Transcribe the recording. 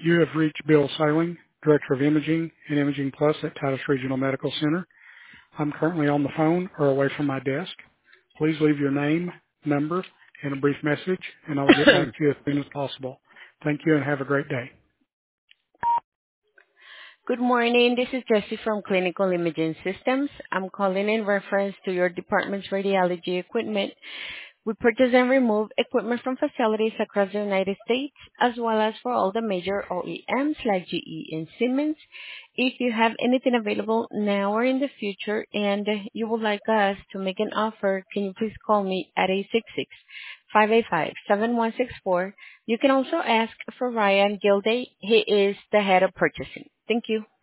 You have reached Bill Seiling, Director of Imaging and Imaging Plus at Titus Regional Medical Center. I'm currently on the phone or away from my desk. Please leave your name, number, and a brief message, and I will get back to you as soon as possible. Thank you and have a great day. Good morning. This is Jessie from Clinical Imaging Systems. I'm calling in reference to your department's radiology equipment. We purchase and remove equipment from facilities across the United States, as well as for all the major OEMs like GE and Siemens. If you have anything available now or in the future and you would like us to make an offer, can you please call me at 866-585-7164. You can also ask for Ryan Gilday. He is the head of purchasing. Thank you.